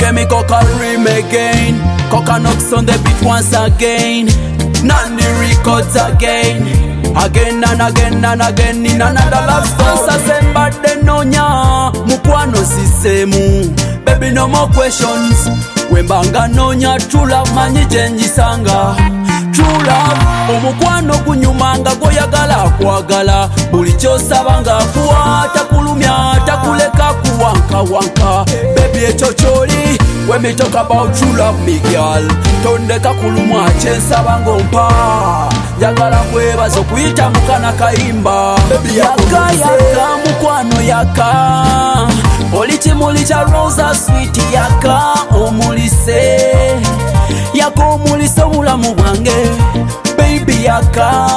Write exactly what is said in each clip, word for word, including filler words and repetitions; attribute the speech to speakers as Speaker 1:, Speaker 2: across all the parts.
Speaker 1: me coca rim again. Coca knocks on the beat once again. Nandi records again. Again and again and again in another love story. Sasemba denonya mukwano sisemu. Baby no more questions. Wembanga nonya true love manyi chenjisanga. True love omukwano kunyumanga goyagala kwagala. Buli kyosabanga kuwa takulumya takuleka kuwanka wanka. Baby echo chori. When me talk about true love me girl, tondeka kulumwa chensabanga ompa. Jagala kwebaza okuyita mukana kayimba. Baby yaka yaka mukwano yaka. Oli kimuli kya rosa sweet yaka omulise. Yaka omulise obulamu bwange. Baby yaka.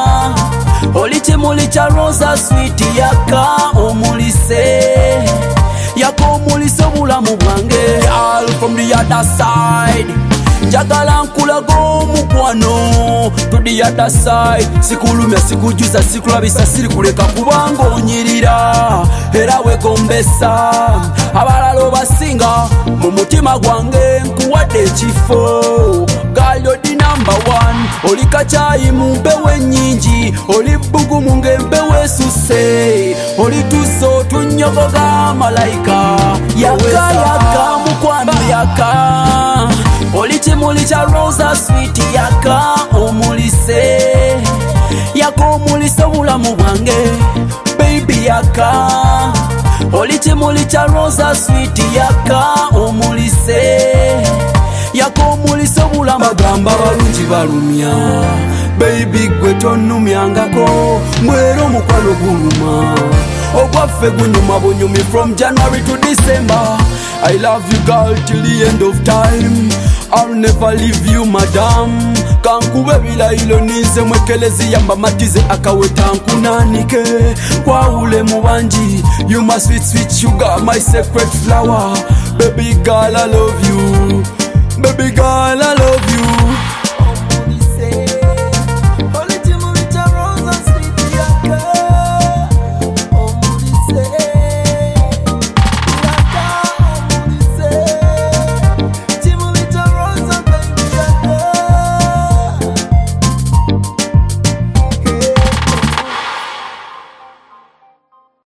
Speaker 1: Oli kimuli kya rosa sweet yaka omulise. Yaka omulise obulamu bwange. Girl from the other side. Jagala nkulago mukwano to the other side. Sikulumya sikujuza sikulabisa siri kuleka kubanga onyirira era wegombesa abalalo basinga mu mutima gwange nkuwadde ekifo. Girl you're the number one. Oli kachayi mu mpewo ennyingi, oli bbugumu ng'empewo esuse, oli tuso tunyogoga malayika. Yaka yaka mukwano yaka. Oli kimuli kya rosa sweet yaka omulise. Yaka omulise obulamu bwange. Baby yaka. Oli kimuli kya rosa sweet yaka omulise. Yaka omulise obulamu bagamba balungi balumya. Baby gwe tonumyangako mwera omukwano guluma. Ogwaffe gunyuma bunyumi from January to December. I love you girl till the end of time. I'll never leave you madam. Kankube bilayilo nize mwekelezi yamba matize akaweta nkunanike. Kwa ule mubanji you my sweet sweet sugar my sacred flower. Baby girl I love you. Baby girl I love you.